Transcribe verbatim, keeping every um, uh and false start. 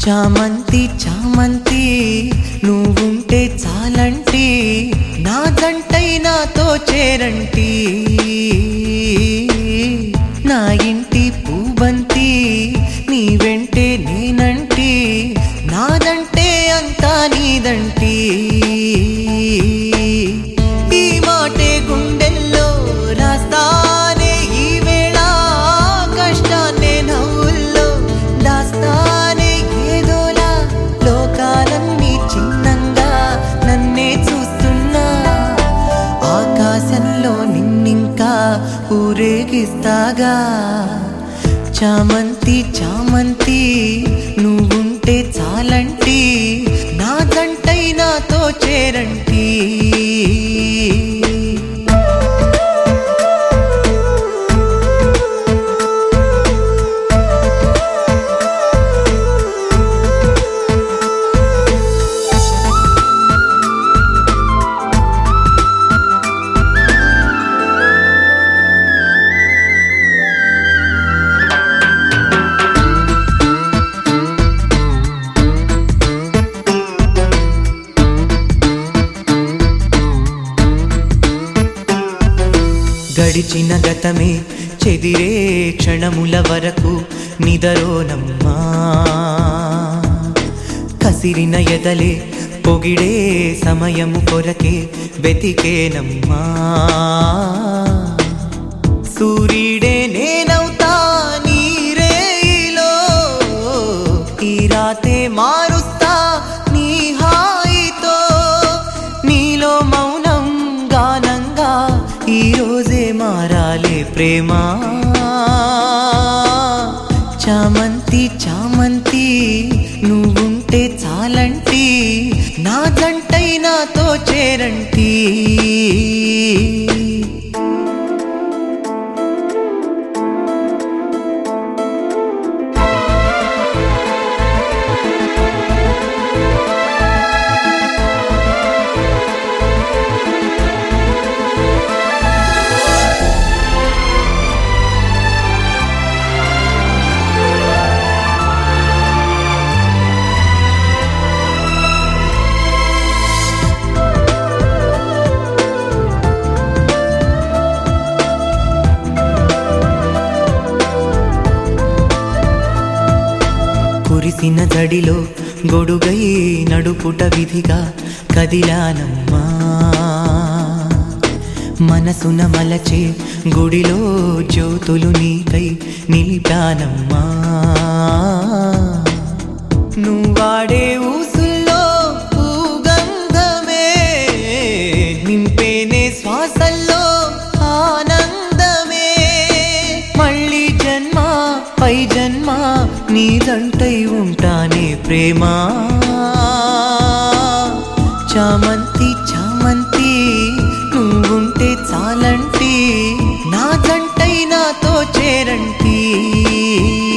చామంతి చామంతి నువ్వుంటే చాలంటి నా జంటై నాతో చేరంటి నా ఇంటి పూబంతి నీ వెంటే నేనంటి నాదంటే అంతా నీదంటి ఈ మాటే గుండెల్లో రాస్తానే ఈ వేళ కష్టాన్నే నవ్వుల్లో దాస్తానే ఏదోలా లోకాలన్నీ చిన్నంగా నన్నే చూస్తున్నా ఆకాశంలో నిన్నింకా ఊరేగిస్తాగా చామంతి చామంతి నువ్వుంటే చాలంటి నా జంటై నాతో చేరంటి గడిచిన గతమే చెదిరే క్షణముల వరకు నిదరోనమ్మా కసిరిన ఎదలే పొగిడే సమయము కొరకే వెతికేనమ్మా సూర్యుడే నేనవుతా నీరేలో ఈ రాతే మారుస్తా నీ హాయితో నీలో మౌనం గానంగా ఈ రోజే మారాలే ప్రేమ చామంతి చామంతి నువ్వుంటే చాలంటి నా జంటై నాతో చేరంటి కురిసిన జడిలో గొడుగై నడుపుట విధిగా కదిలానమ్మా మనసున మలచే గుడిలో జ్యోతులు నీకై నిలిపానమ్మా నువ్వాడే ఊసుల్లో పూగంధమే నింపేనే శ్వాసల్లో ఆనందమే మళ్ళీ జన్మ పై జన్మ నీదంటై ఉంటానే ప్రేమ చామంతి చామంతి నువ్వుంటే చాలంటి నా జంటై నాతో చేరంటి